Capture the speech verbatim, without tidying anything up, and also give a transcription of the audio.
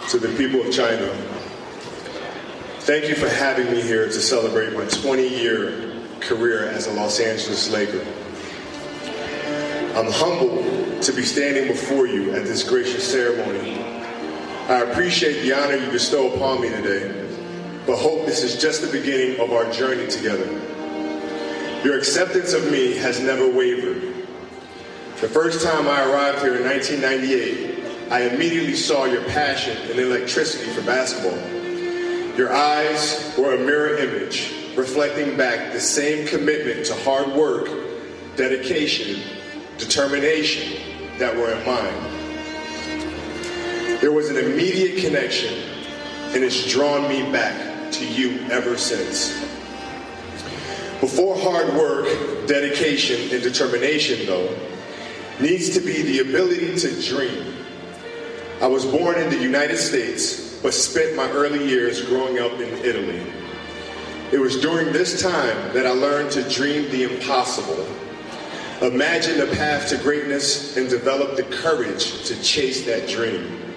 to the people of China, thank you for having me here to celebrate my twenty-year career as a Los Angeles Laker. I'm humbled to be standing before you at this gracious ceremony. I appreciate the honor you bestow upon me today, but hope this is just the beginning of our journey together. Your acceptance of me has never wavered. The first time I arrived here in nineteen ninety-eight, I immediately saw your passion and electricity for basketball. Your eyes were a mirror image, reflecting back the same commitment to hard work, dedication, determination that were in mine. There was an immediate connection, and it's drawn me back to you ever since. Before hard work, dedication, and determination, though, needs to be the ability to dream. I was born in the United States, but spent my early years growing up in Italy. It was during this time that I learned to dream the impossible, imagine the path to greatness, and develop the courage to chase that dream.